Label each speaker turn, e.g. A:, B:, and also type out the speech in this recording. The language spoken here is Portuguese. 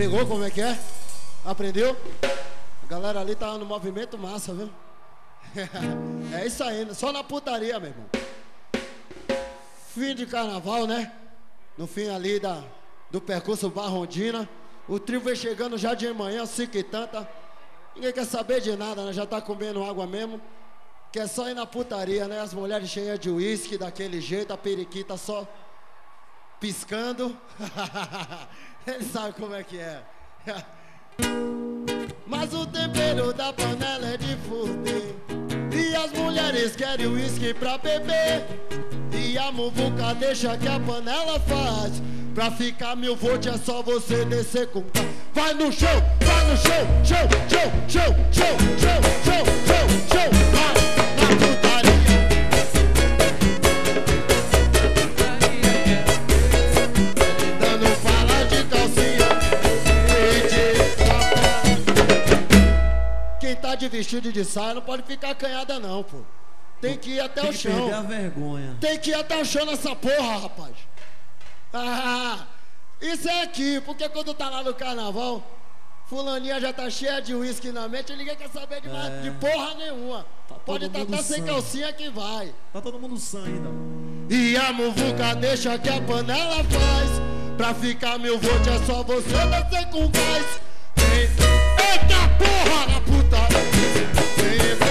A: Pegou como é que é? Aprendeu? A galera ali tá no movimento massa, viu? É isso aí, só na putaria, meu irmão. Fim de carnaval, né? No fim ali do percurso Barrondina. O trio vem chegando já de manhã, 5 e tanta. Ninguém quer saber de nada, né? Já tá comendo água mesmo. Que é só ir na putaria, né? As mulheres cheias de uísque, daquele jeito, a periquita só piscando. Ele sabe como é que é. Mas o tempero da panela é de fuder. E as mulheres querem uísque pra beber. E a muvuca deixa que a panela faz. Pra ficar 1000 volts é só você descer com... Vai no show, show, show, show, show, show, show, show, show. Vai na putaria. Dando fala de calcinha e de sapato. Quem tá de vestido de saia não pode ficar acanhada não, pô. Tem que ir até o chão. Tem que perder a vergonha. Tem que ir até o chão nessa porra, rapaz. Ah, isso é aqui, porque quando tá lá no carnaval, fulaninha já tá cheia de uísque na mente e ninguém quer saber de porra nenhuma. Tá, pode estar até sem calcinha que vai. Tá todo mundo sã ainda. E a muvuca deixa que a panela faz. Pra ficar 1000 volts é só você descer com gás. Eita porra na puta.